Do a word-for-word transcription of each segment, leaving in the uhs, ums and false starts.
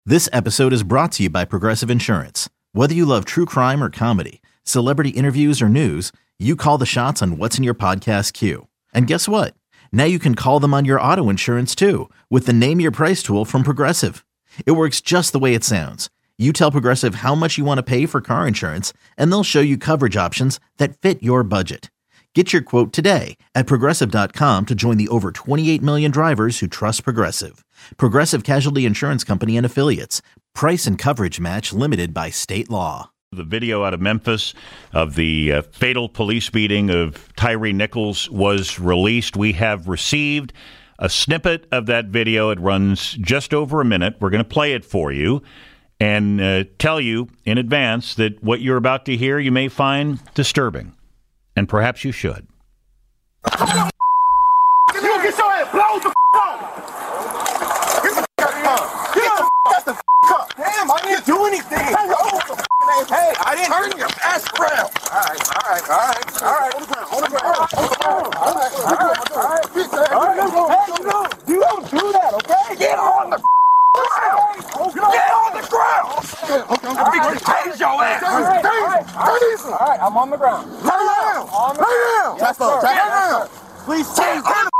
This episode is brought to you by Progressive Insurance. Whether you love true crime or comedy, celebrity interviews or news, you call the shots on what's in your podcast queue. And guess what? Now you can call them on your auto insurance too with the Name Your Price tool from Progressive. It works just the way it sounds. You tell Progressive how much you want to pay for car insurance, and they'll show you coverage options that fit your budget. Get your quote today at Progressive dot com to join the over twenty-eight million drivers who trust Progressive. Progressive Casualty Insurance Company and Affiliates. Price and coverage match limited by state law. The video out of Memphis of the uh, fatal police beating of Tyre Nichols was released. We have received a snippet of that video. It runs just over a minute. We're going to play it for you and uh, tell you in advance that what you're about to hear you may find disturbing. And perhaps you should. You gonna get your ass blown the f*** on! Get the f*** up! Get the f*** the f*** up! Damn, I didn't do anything! Hey, hey, I didn't turn your ass around! Alright, alright, alright, alright. On the ground, on the ground, on the ground. Alright, alright, alright. Alright, hey, you don't, you don't do that, okay? Get on the f*** ground! Get on the ground! I'm fixing to tase your ass! Tase! Alright, I'm on the ground. Lay down! Lay down! Yes, sir. Lay down! Please tase me!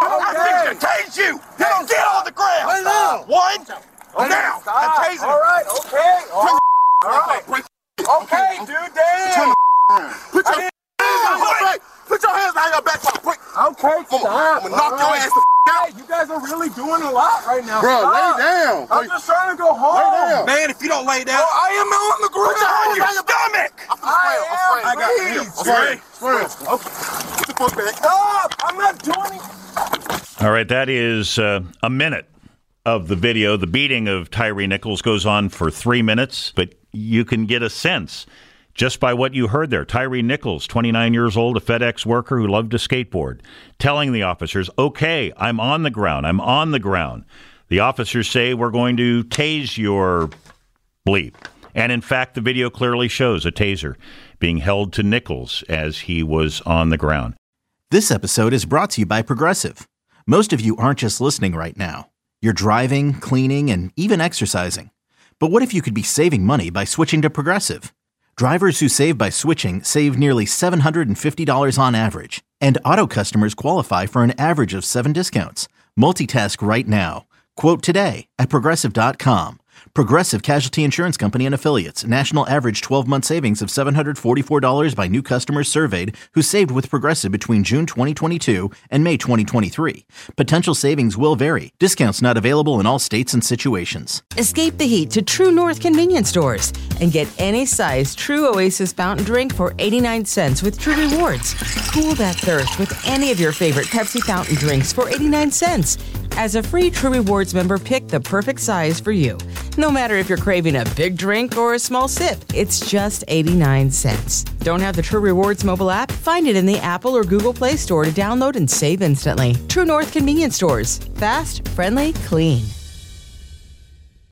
I'm fixing to tase you! Get on the ground! Lay down! One! Now! I'm tasing him! Alright, okay. Alright. Okay, dude, damn! Put your hands on your back! Put your hands on your back! Okay, stop! I'm gonna knock your ass the out! You guys are really doing a lot right now. Bro, lay down! I'm just trying to go home! Lay down! Man, if you don't lay down... I am on the ground! Put your hand on your stomach! I am, I got you. Okay. Okay. Get the fuck back. Stop! I'm not doing it. All right, that is uh, a minute of the video. The beating of Tyre Nichols goes on for three minutes, but you can get a sense just by what you heard there. Tyre Nichols, twenty-nine years old, a FedEx worker who loved to skateboard, telling the officers, okay, I'm on the ground. I'm on the ground. The officers say, we're going to tase your bleep. And in fact, the video clearly shows a taser being held to Nichols as he was on the ground. This episode is brought to you by Progressive. Most of you aren't just listening right now. You're driving, cleaning, and even exercising. But what if you could be saving money by switching to Progressive? Drivers who save by switching save nearly seven hundred fifty dollars on average. And auto customers qualify for an average of seven discounts. Multitask right now. Quote today at Progressive dot com. Progressive Casualty Insurance Company and Affiliates. National average twelve-month savings of seven hundred forty-four dollars by new customers surveyed who saved with Progressive between June twenty twenty-two and May twenty twenty-three. Potential savings will vary. Discounts not available in all states and situations. Escape the heat to True North convenience stores and get any size True Oasis fountain drink for eighty-nine cents with True Rewards. Cool that thirst with any of your favorite Pepsi fountain drinks for eighty-nine cents. As a free True Rewards member, pick the perfect size for you. No matter if you're craving a big drink or a small sip, it's just eighty-nine cents. Don't have the True Rewards mobile app? Find it in the Apple or Google Play Store to download and save instantly. True North convenience stores. Fast, friendly, clean.